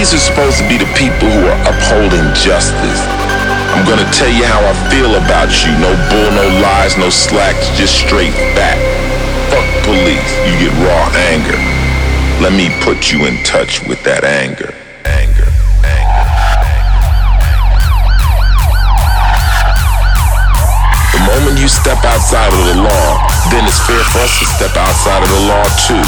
These are supposed to be the people who are upholding justice. I'm gonna tell you how I feel about you. No bull, no lies, no slacks, just straight fact. Fuck police, you get raw anger. Let me put you in touch with that anger. The moment you step outside of the law, then it's fair for us to step outside of the law too.